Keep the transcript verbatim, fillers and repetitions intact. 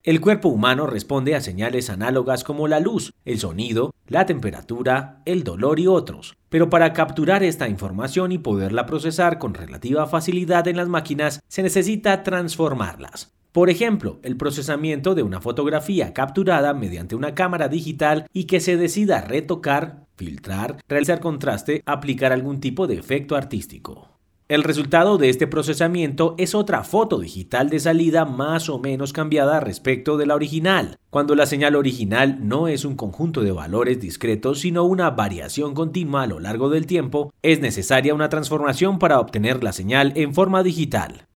El cuerpo humano responde a señales análogas como la luz, el sonido, la temperatura, el dolor y otros. Pero para capturar esta información y poderla procesar con relativa facilidad en las máquinas, se necesita transformarlas. Por ejemplo, el procesamiento de una fotografía capturada mediante una cámara digital y que se decida retocar, filtrar, realizar contraste, aplicar algún tipo de efecto artístico. El resultado de este procesamiento es otra foto digital de salida más o menos cambiada respecto de la original, cuando la señal original no es un conjunto de valores discretos sino una variación continua a lo largo del tiempo. Es necesaria una transformación para obtener la señal en forma digital.